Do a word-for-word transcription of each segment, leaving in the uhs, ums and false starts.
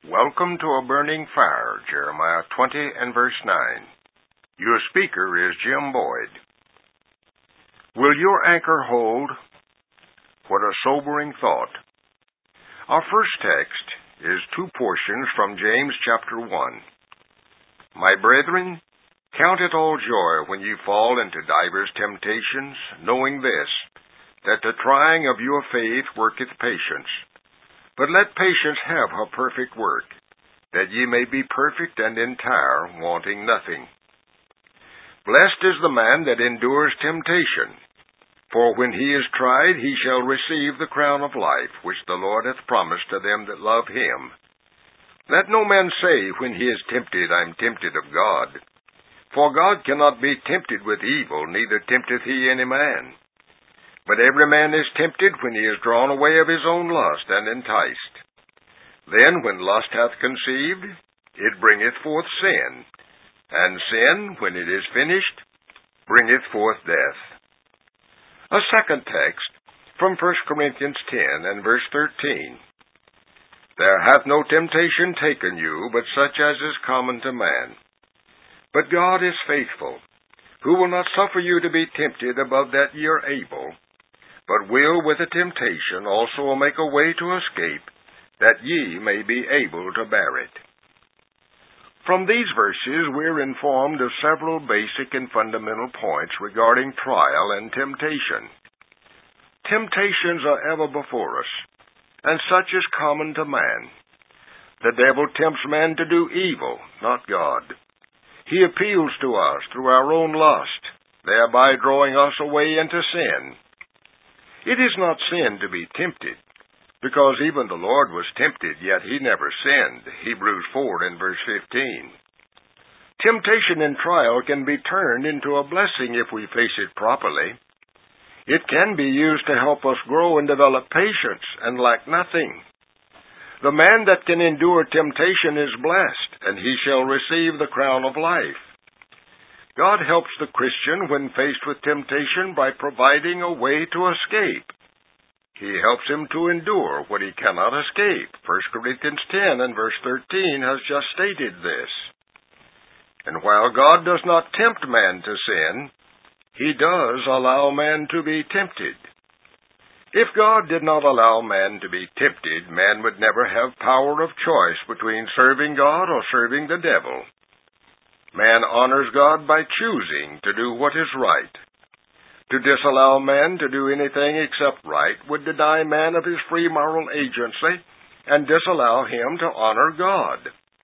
Welcome to a burning fire, Jeremiah twenty and verse nine. Your speaker is Jim Boyd. Will your anchor hold? What a sobering thought. Our first text is two portions from James chapter one. My brethren, count it all joy when ye fall into divers temptations, knowing this, that the trying of your faith worketh patience. But let patience have her perfect work, that ye may be perfect and entire, wanting nothing. Blessed is the man that endures temptation, for when he is tried, he shall receive the crown of life, which the Lord hath promised to them that love him. Let no man say, when he is tempted, I am tempted of God. For God cannot be tempted with evil, neither tempteth he any man. But every man is tempted when he is drawn away of his own lust and enticed. Then, when lust hath conceived, it bringeth forth sin. And sin, when it is finished, bringeth forth death. A second text, from First Corinthians ten and verse thirteen. There hath no temptation taken you, but such as is common to man. But God is faithful, who will not suffer you to be tempted above that ye are able, but will with the temptation also make a way to escape, that ye may be able to bear it. From these verses we are informed of several basic and fundamental points regarding trial and temptation. Temptations are ever before us, and such is common to man. The devil tempts man to do evil, not God. He appeals to us through our own lust, thereby drawing us away into sin. It is not sin to be tempted, because even the Lord was tempted, yet he never sinned. Hebrews four and verse fifteen. Temptation and trial can be turned into a blessing if we face it properly. It can be used to help us grow and develop patience and lack nothing. The man that can endure temptation is blessed, and he shall receive the crown of life. God helps the Christian when faced with temptation by providing a way to escape. He helps him to endure what he cannot escape. First Corinthians ten and verse thirteen has just stated this. And while God does not tempt man to sin, he does allow man to be tempted. If God did not allow man to be tempted, man would never have power of choice between serving God or serving the devil. Man honors God by choosing to do what is right. To disallow man to do anything except right would deny man of his free moral agency and disallow him to honor God.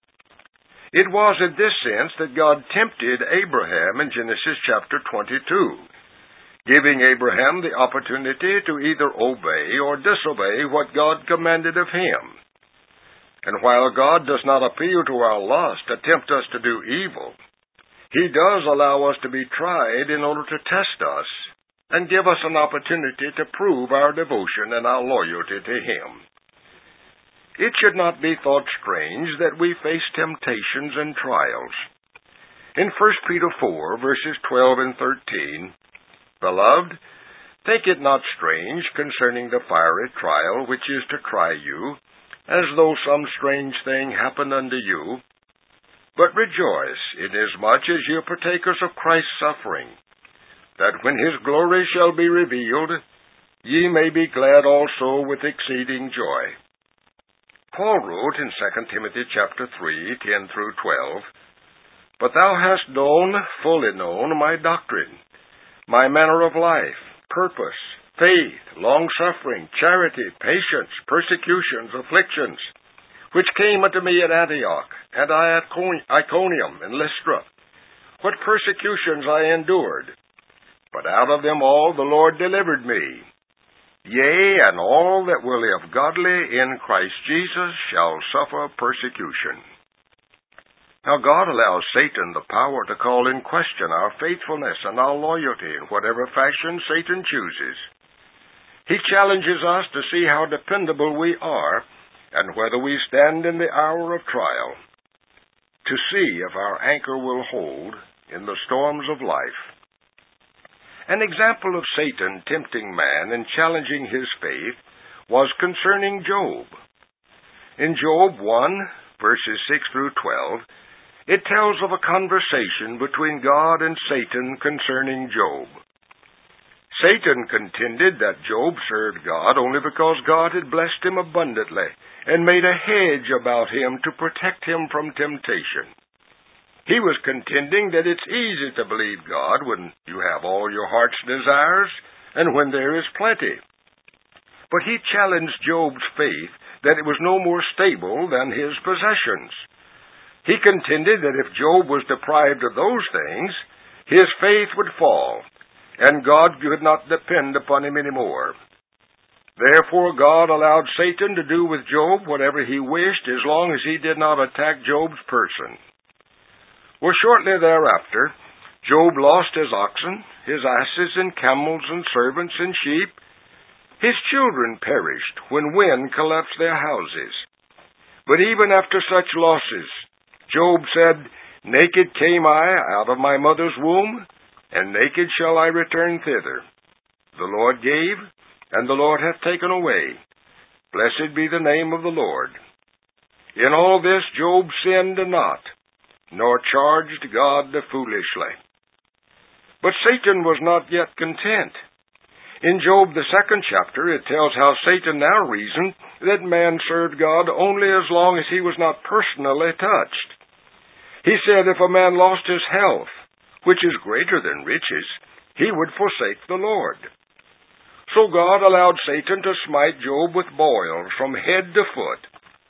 It was in this sense that God tempted Abraham in Genesis chapter twenty-two, giving Abraham the opportunity to either obey or disobey what God commanded of him. And while God does not appeal to our lust to tempt us to do evil, He does allow us to be tried in order to test us and give us an opportunity to prove our devotion and our loyalty to Him. It should not be thought strange that we face temptations and trials. In First Peter four, verses twelve and thirteen, Beloved, think it not strange concerning the fiery trial which is to try you, as though some strange thing happened unto you. But rejoice, inasmuch as ye are partakers of Christ's suffering, that when His glory shall be revealed, ye may be glad also with exceeding joy. Paul wrote in Second Timothy chapter three, ten through twelve, But thou hast known, fully known, my doctrine, my manner of life, purpose, faith, long-suffering, charity, patience, persecutions, afflictions, which came unto me at Antioch, and at Iconium, and Lystra, what persecutions I endured. But out of them all the Lord delivered me. Yea, and all that will live godly in Christ Jesus shall suffer persecution. Now God allows Satan the power to call in question our faithfulness and our loyalty in whatever fashion Satan chooses. He challenges us to see how dependable we are and whether we stand in the hour of trial, to see if our anchor will hold in the storms of life. An example of Satan tempting man and challenging his faith was concerning Job. In Job one, verses six through twelve, it tells of a conversation between God and Satan concerning Job. Satan contended that Job served God only because God had blessed him abundantly and made a hedge about him to protect him from temptation. He was contending that it's easy to believe God when you have all your heart's desires and when there is plenty. But he challenged Job's faith that it was no more stable than his possessions. He contended that if Job was deprived of those things, his faith would fall, and God could not depend upon him any more. Therefore God allowed Satan to do with Job whatever he wished as long as he did not attack Job's person. Well, shortly thereafter, Job lost his oxen, his asses and camels and servants and sheep. His children perished when wind collapsed their houses. But even after such losses, Job said, "Naked came I out of my mother's womb, and naked shall I return thither. The Lord gave, and the Lord hath taken away. Blessed be the name of the Lord." In all this Job sinned not, nor charged God foolishly. But Satan was not yet content. In Job, the second chapter, it tells how Satan now reasoned that man served God only as long as he was not personally touched. He said if a man lost his health, which is greater than riches, he would forsake the Lord. So God allowed Satan to smite Job with boils from head to foot.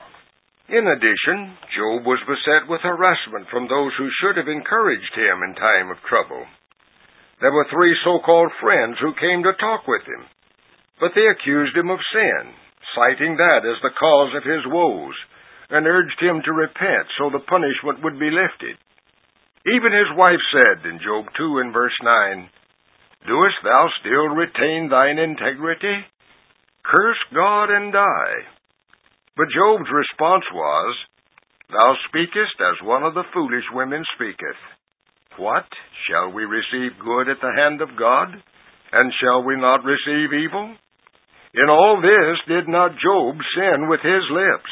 In addition, Job was beset with harassment from those who should have encouraged him in time of trouble. There were three so-called friends who came to talk with him, but they accused him of sin, citing that as the cause of his woes, and urged him to repent so the punishment would be lifted. Even his wife said in Job two and verse nine, "Doest thou still retain thine integrity? Curse God and die." But Job's response was, "Thou speakest as one of the foolish women speaketh. What? Shall we receive good at the hand of God? And shall we not receive evil?" In all this did not Job sin with his lips.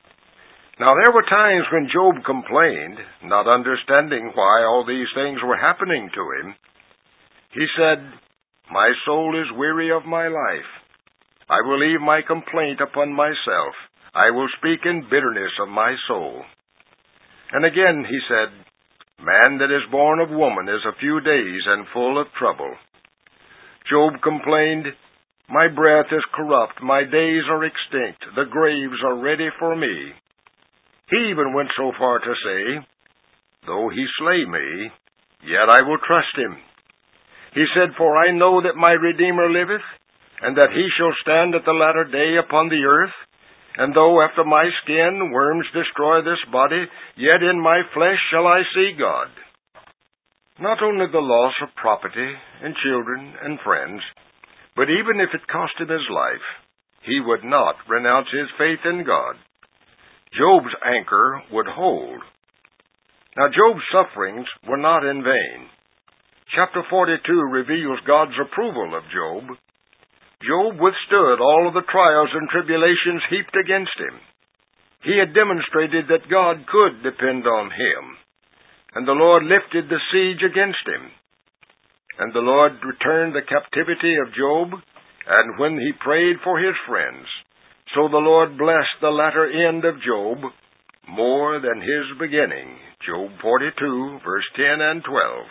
Now there were times when Job complained, not understanding why all these things were happening to him. He said, "My soul is weary of my life. I will leave my complaint upon myself. I will speak in bitterness of my soul." And again he said, "Man that is born of woman is a few days and full of trouble." Job complained, "My breath is corrupt, my days are extinct, the graves are ready for me." He even went so far to say, "Though he slay me, yet I will trust him." He said, "For I know that my Redeemer liveth, and that he shall stand at the latter day upon the earth. And though after my skin worms destroy this body, yet in my flesh shall I see God." Not only the loss of property and children and friends, but even if it cost him his life, he would not renounce his faith in God. Job's anchor would hold. Now Job's sufferings were not in vain. Chapter forty-two reveals God's approval of Job. Job withstood all of the trials and tribulations heaped against him. He had demonstrated that God could depend on him, and the Lord lifted the siege against him. And the Lord returned the captivity of Job, and when he prayed for his friends, so the Lord blessed the latter end of Job more than his beginning. Job forty-two, verse ten and twelve.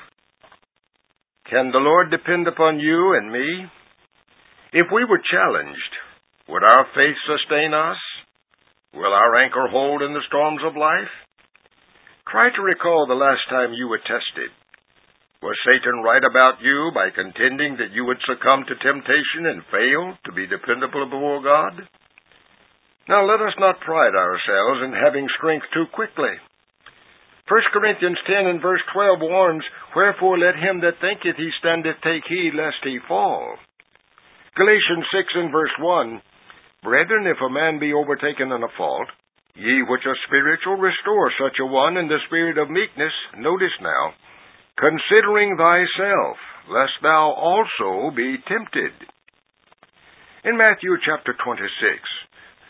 Can the Lord depend upon you and me? If we were challenged, would our faith sustain us? Will our anchor hold in the storms of life? Try to recall the last time you were tested. Was Satan right about you by contending that you would succumb to temptation and fail to be dependable before God? Now let us not pride ourselves in having strength too quickly. First Corinthians ten and verse twelve warns, "Wherefore let him that thinketh he standeth take heed lest he fall." Galatians six and verse one, "Brethren, if a man be overtaken in a fault, ye which are spiritual restore such a one in the spirit of meekness," notice now, "considering thyself, lest thou also be tempted." In Matthew chapter twenty-six,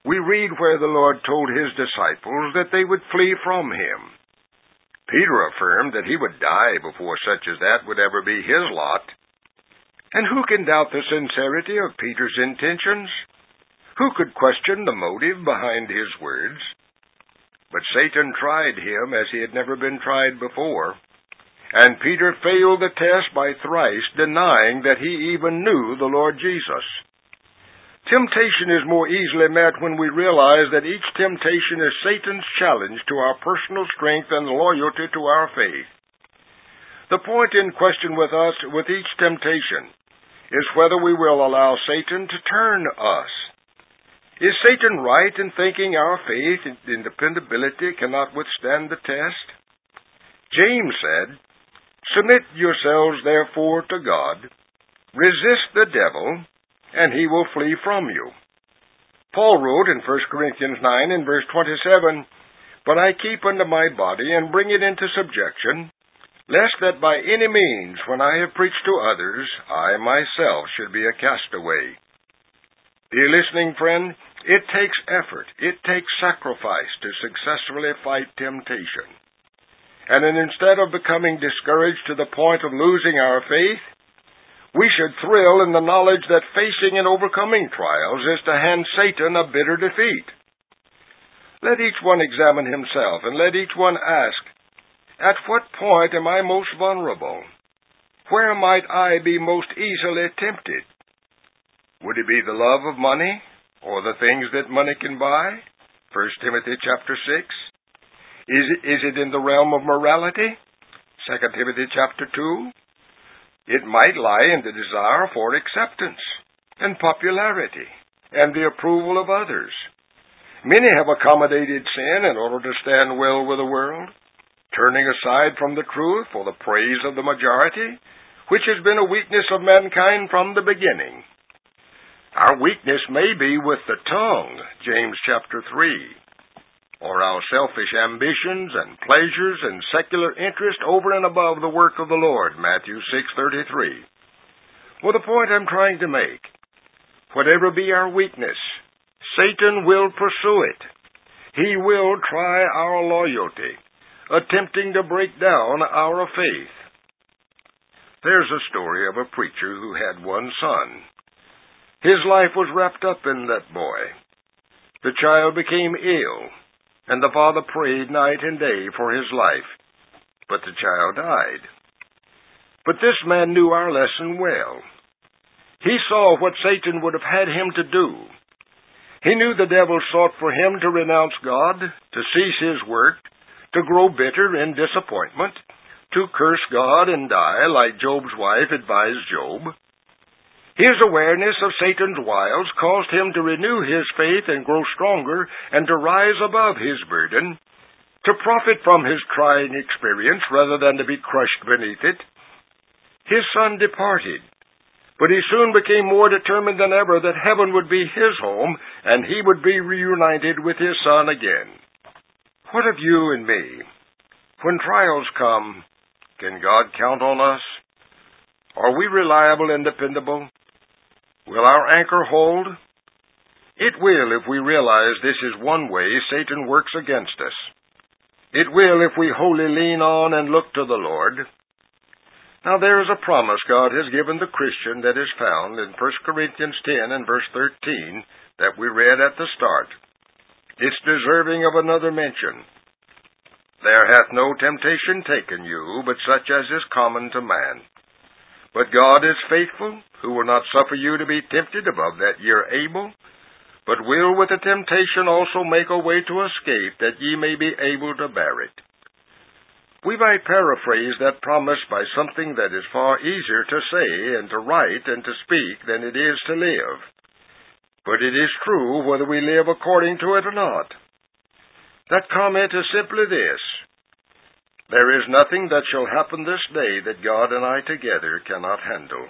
we read where the Lord told his disciples that they would flee from him. Peter affirmed that he would die before such as that would ever be his lot. And who can doubt the sincerity of Peter's intentions? Who could question the motive behind his words? But Satan tried him as he had never been tried before, and Peter failed the test by thrice denying that he even knew the Lord Jesus. Temptation is more easily met when we realize that each temptation is Satan's challenge to our personal strength and loyalty to our faith. The point in question with us, with each temptation, is whether we will allow Satan to turn us. Is Satan right in thinking our faith and dependability cannot withstand the test? James said, "Submit yourselves therefore to God, resist the devil, and he will flee from you." Paul wrote in First Corinthians nine and verse twenty-seven, "But I keep unto my body and bring it into subjection, lest that by any means, when I have preached to others, I myself should be a castaway." Dear listening friend, it takes effort, it takes sacrifice to successfully fight temptation. And then instead of becoming discouraged to the point of losing our faith, we should thrill in the knowledge that facing and overcoming trials is to hand Satan a bitter defeat. Let each one examine himself, and let each one ask, at what point am I most vulnerable? Where might I be most easily tempted? Would it be the love of money, or the things that money can buy? First Timothy chapter six. Is it, is it in the realm of morality? Second Timothy chapter two. It might lie in the desire for acceptance and popularity and the approval of others. Many have accommodated sin in order to stand well with the world, turning aside from the truth for the praise of the majority, which has been a weakness of mankind from the beginning. Our weakness may be with the tongue, James chapter three, or our selfish ambitions and pleasures and secular interest over and above the work of the Lord, Matthew six thirty-three. Well, the point I'm trying to make, whatever be our weakness, Satan will pursue it. He will try our loyalty, attempting to break down our faith. There's a story of a preacher who had one son. His life was wrapped up in that boy. The child became ill, and the father prayed night and day for his life, but the child died. But this man knew our lesson well. He saw what Satan would have had him to do. He knew the devil sought for him to renounce God, to cease his work, to grow bitter in disappointment, to curse God and die like Job's wife advised Job. His awareness of Satan's wiles caused him to renew his faith and grow stronger and to rise above his burden, to profit from his trying experience rather than to be crushed beneath it. His son departed, but he soon became more determined than ever that heaven would be his home and he would be reunited with his son again. What of you and me? When trials come, can God count on us? Are we reliable and dependable? Will our anchor hold? It will if we realize this is one way Satan works against us. It will if we wholly lean on and look to the Lord. Now there is a promise God has given the Christian that is found in First Corinthians ten and verse thirteen that we read at the start. It's deserving of another mention. There hath no temptation taken you, but such as is common to man. But God is faithful, who will not suffer you to be tempted above that ye are able, but will with the temptation also make a way to escape, that ye may be able to bear it. We might paraphrase that promise by something that is far easier to say and to write and to speak than it is to live. But it is true whether we live according to it or not. That comment is simply this: there is nothing that shall happen this day that God and I together cannot handle.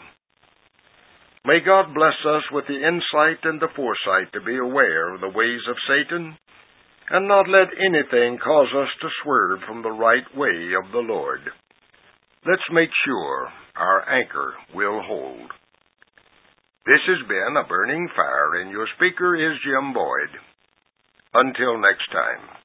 May God bless us with the insight and the foresight to be aware of the ways of Satan, and not let anything cause us to swerve from the right way of the Lord. Let's make sure our anchor will hold. This has been A Burning Fire, and your speaker is Jim Boyd. Until next time.